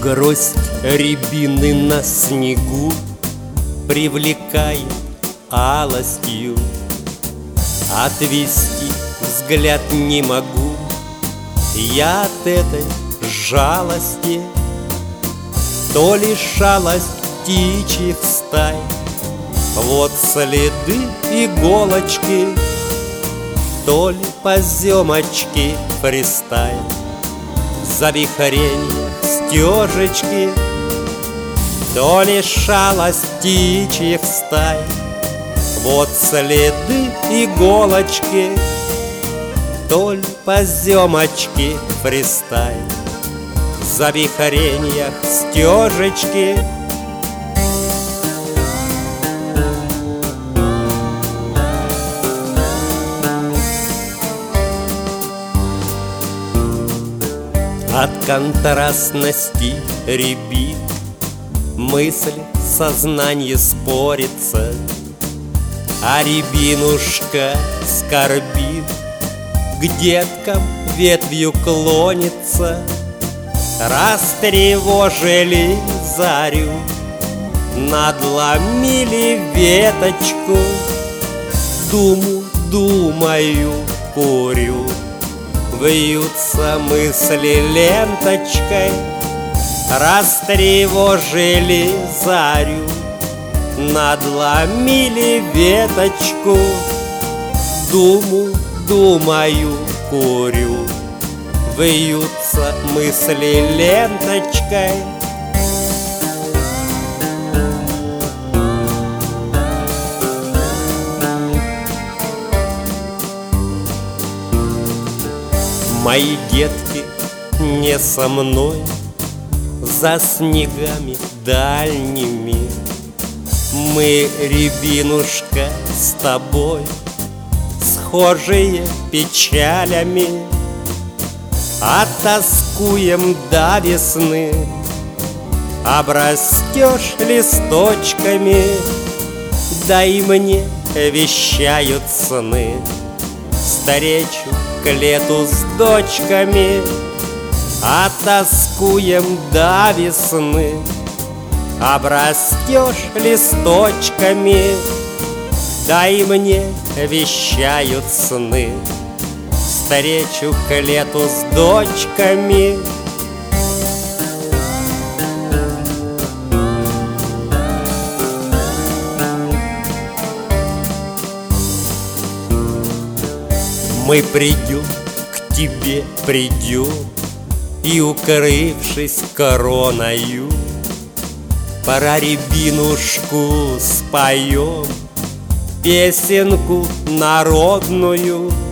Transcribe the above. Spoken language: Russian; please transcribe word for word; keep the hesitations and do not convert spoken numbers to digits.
Гроздь рябины на снегу привлекает алостью. Отвести взгляд не могу я от этой жалости. То ли шалость птичьих стай, вот следы иголочки, то ли поземочки фристайл, завихренья стежечки, то ли шалость птичьих стай, вот следы иголочки, то ли поземочки фристайл, в завихреньях стежечки. От контрастности рябит мысль, сознание спорится, а рябинушка скорбит, к деткам ветвью клонится. Растревожили зарю, надломили веточку, думу, думаю, курю, вьются мысли ленточкой. Растревожили зарю, надломили веточку, думу, думаю, курю, вьются мысли ленточкой. Мои детки не со мной, за снегами дальними. Мы, рябинушка, с тобой схожие печалями, а тоскуем до весны. Обрастешь листочками, да и мне вещают сны. Встречу к лету с дочками, а тоскуем до весны. Обрастешь листочками, да и мне вещают сны. Встречу к лету с дочками. Мы придем, к тебе придем, и, укрывшись короною, про рябинушку споем песенку народную.